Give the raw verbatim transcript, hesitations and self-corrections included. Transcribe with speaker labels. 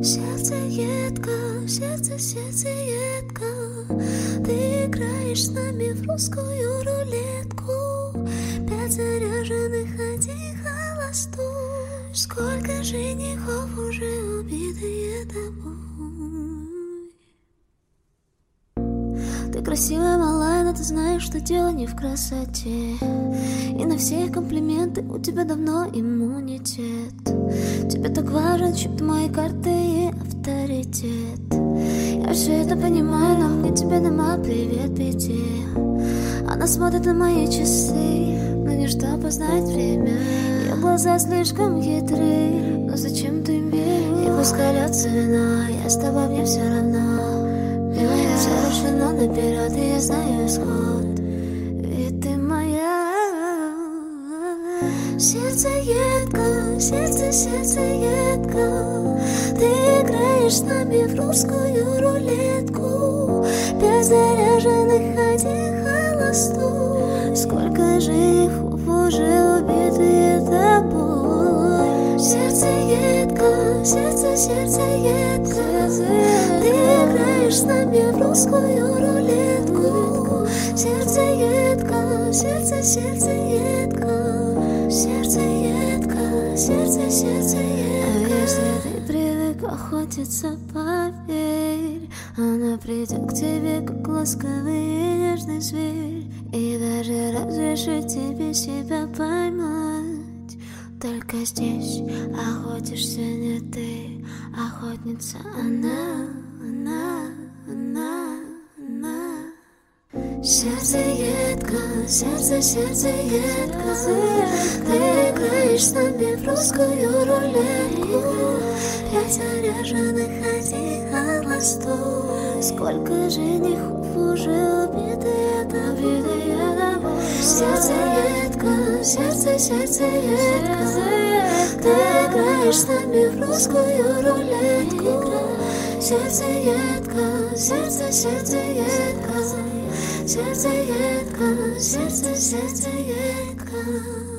Speaker 1: Сердце едко, сердце, сердце едко. Ты играешь с нами в русскую рулетку. Пять заряженных, один холостой. Сколько женихов уже убитые тобой. Ты красивая, малая, но ты знаешь, что дело не в красоте. И на все их комплименты у тебя давно иммунитет. Тебе так важен чип моей карты и авторитет. Я все это понимаю, но мне тебе дома привет пяти. Она смотрит на мои часы, но не что познать время. Ее глаза слишком хитрые, но зачем ты веришь? И пускай льется вина, я с тобой, мне все равно. Милая, все решено наперед, и я знаю исход. Ведь ты моя. Сердце едко, сердце, сердце едко. Ты играешь с нами в русскую рулетку. Пять заряженных, один холостой. Сколько женихов уже убитые тобой. Сердце едко, сердце, сердце едко. Ты играешь с нами в русскую рулетку. Сердце едко, сердце, сердце едко. Сердце едко, сердце, сердце едко. А если ты привык охотиться, поверь, она придет к тебе, как ласковый и нежный зверь. И даже разрешит тебе себя поймать. Только здесь охотишься не ты, охотница она, она, она, она. Сердце едко, сердце, сердце едко. Ты играешь с нами в русскую рулетку. Пять заряженных, один холостой. Сколько женихов уже убитые тобой. Сердце едко, сердце, сердце едко. Ты играешь с нами в русскую рулетку. Сердце едко, сердце, сердце едко. Сердце едко, сердце, сердце едко.